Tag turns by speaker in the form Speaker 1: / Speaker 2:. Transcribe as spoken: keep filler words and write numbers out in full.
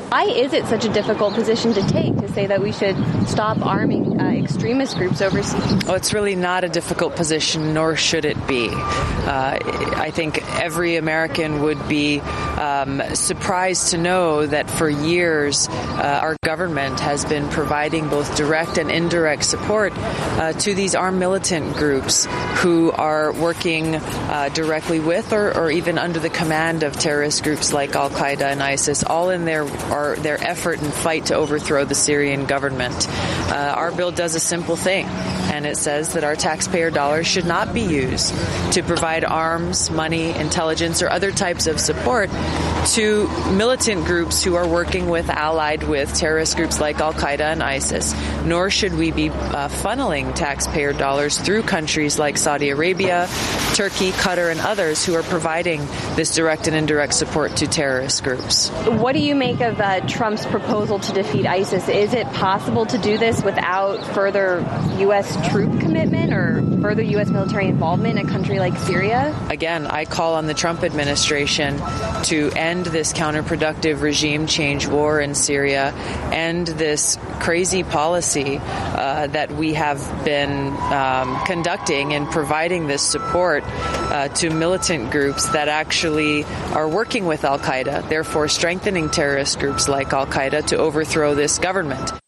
Speaker 1: Why is it such a difficult position to take to say that we should stop arming uh, extremist groups overseas?
Speaker 2: Well, it's really not a difficult position, nor should it be. Uh, I think every American would be um, surprised to know that for years uh, our government has been providing both direct and indirect support uh, to these armed militant groups who are working uh, directly with or, or even under the command of terrorist groups like Al-Qaeda and ISIS, all in their Our, their effort and fight to overthrow the Syrian government. Uh, our bill does a simple thing, and it says that our taxpayer dollars should not be used to provide arms, money, intelligence, or other types of support to militant groups who are working with, allied with terrorist groups like Al-Qaeda and ISIS, nor should we be uh, funneling taxpayer dollars through countries like Saudi Arabia, Turkey, Qatar, and others who are providing this direct and indirect support to terrorist groups.
Speaker 1: What do you make of uh, Trump's proposal to defeat ISIS? Is it possible to do this without further U S troop commitment or further U S military involvement in a country like Syria?
Speaker 2: Again, I call on the Trump administration to end this counterproductive regime change war in Syria, end this crazy policy uh, that we have been um, conducting and providing this support uh, to militant groups that actually are working with Al-Qaeda, therefore strengthening terrorist groups like Al-Qaeda to overthrow this government.